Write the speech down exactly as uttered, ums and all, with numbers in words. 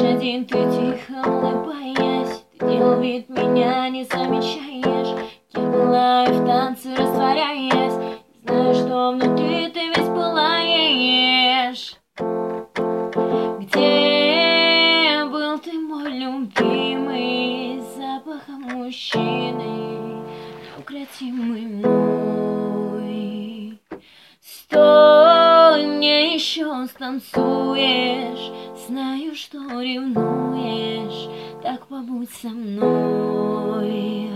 один, ты тихо улыбаясь, ты делал вид, меня не замечаешь. Я была и в танце растворяясь, знаю, что внутри ты весь пылаешь. Где был ты, мой любимый, запахом мужчины, неукротимый мой? Стой, мне еще станцуешь, знаю, что ревнуешь, так побудь со мной.